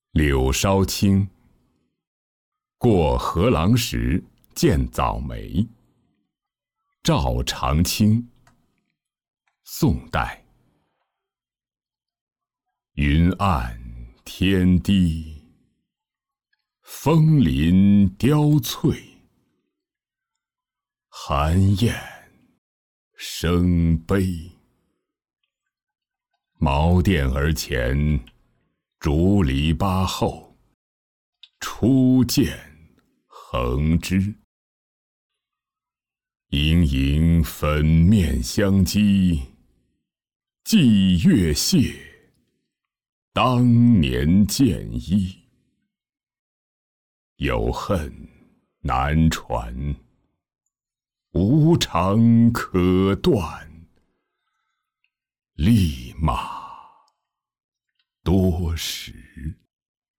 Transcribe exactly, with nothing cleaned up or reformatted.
柳梢青，过河郎时见早梅。赵长卿，宋代。云暗天低，枫林凋翠。寒雁生悲。茅店儿前，竹篱笆后，初见横枝。盈盈粉面相击，霁月谢当年见衣。有恨难传，无肠可断，立马多时。